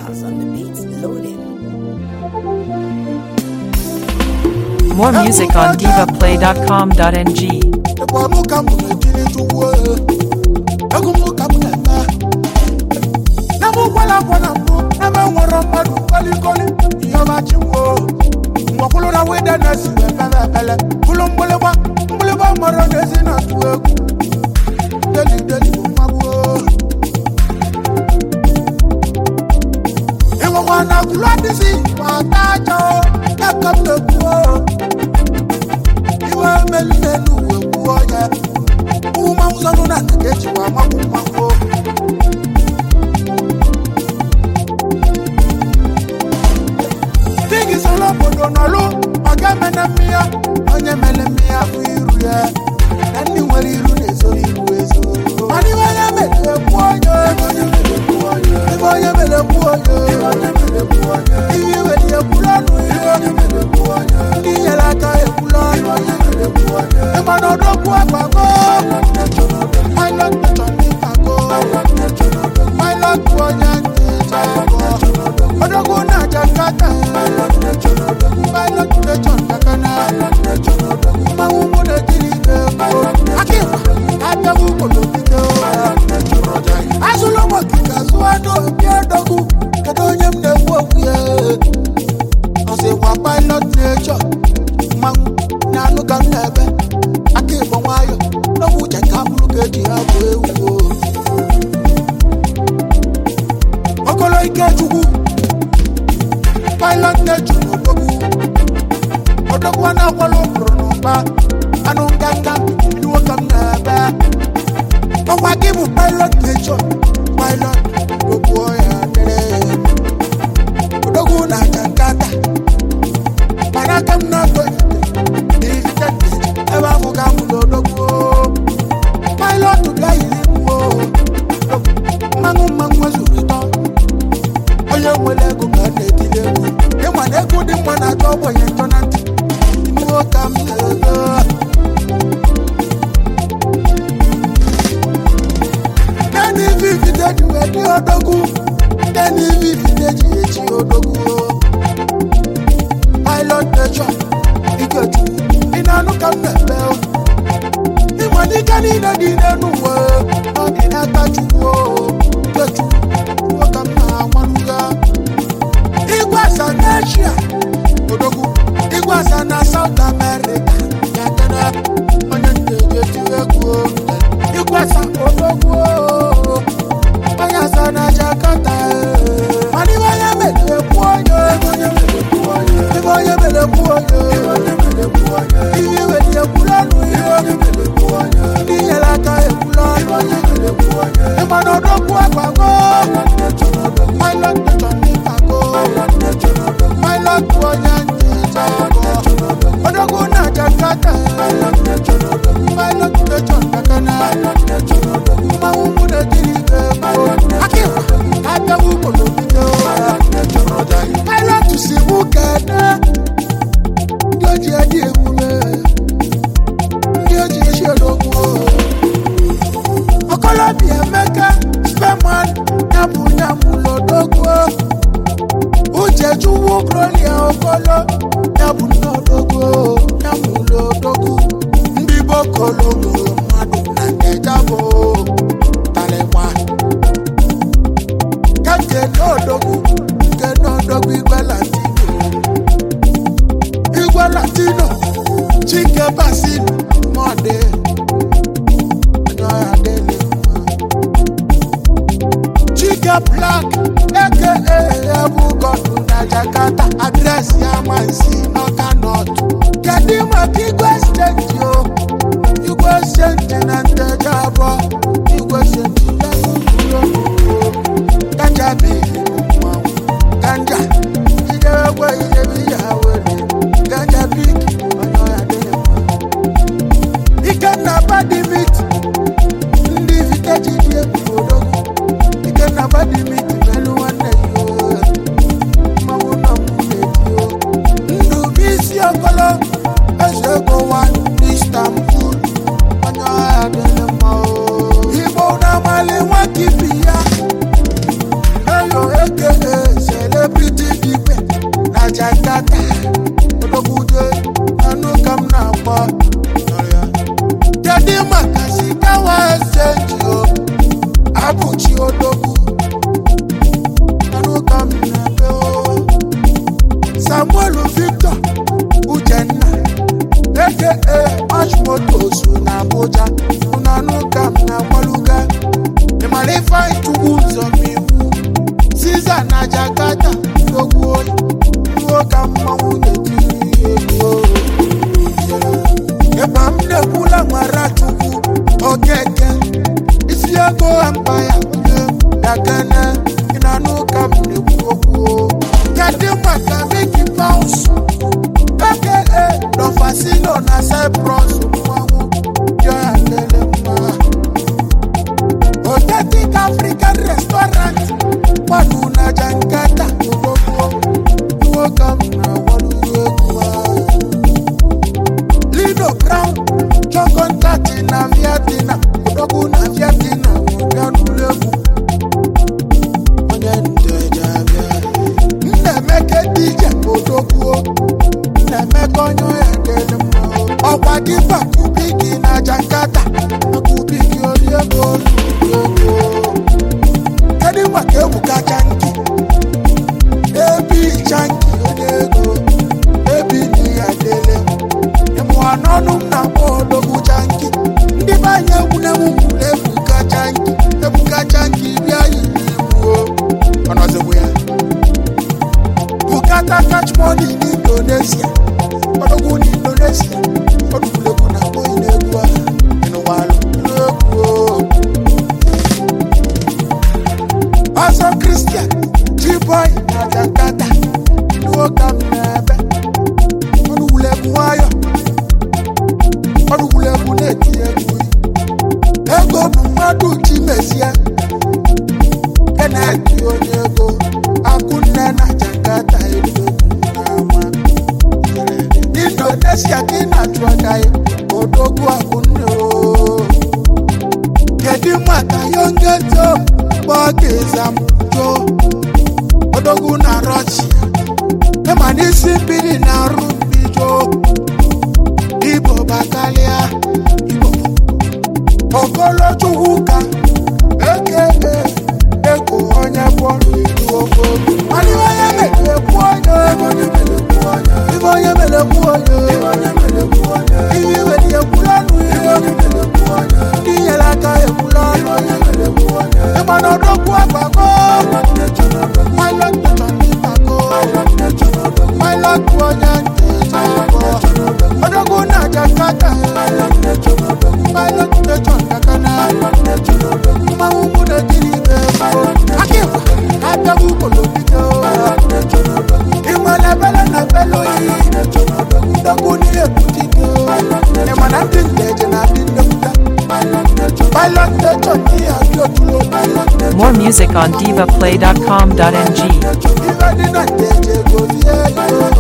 House on the beats loaded. More music on divaplay.com.ng. Ndubisi okolo, ese go one. Ebuka Chanki, Ebi Chanki, Ebi ni Adele. Mwanonu na Odogu Chanki, Ndibanye Unewu Ebuka Chanki, Ebuka Chanki bia yibu. Onozebuya. Bukata catch money in Indonesia. Odogu in Indonesia. Odulebu na ko inegwa. Inowalo. Also Christian, G-boy na Jakarta. Inuoka mnebe. Odulebu wayo. Odulebu neti ebu. Ego mumadu chimesia. Kena kionyego. Akune na Jakarta iluoku nama. Indonesia kina chuakaye. Odogu akune o. Kedi mata yongeto. Bogizam jo. Odogu na Russia. Emanisi biri na rumbi jo. Ibo bakalia. Ibo. Ogolo chuhuka. Eke. Eko onye bolu ilu ogo. Mali onye mele kuonyo. Ibo onye mele kuonyo. Iwi wedi ekulanu. Iye laka ekulanu. Emano doku agbako. My luck to Johnny Bago. My luck to Onyanke. Odogu na Jakarta. My luck to John Kakana. Mahumu na Jiribe. Akiva. Atabu kolobito. Imana bela na belo yi. Dogu ni ekutiko. Emana tinteje na tindokuta. More music on divaplay.com.ng.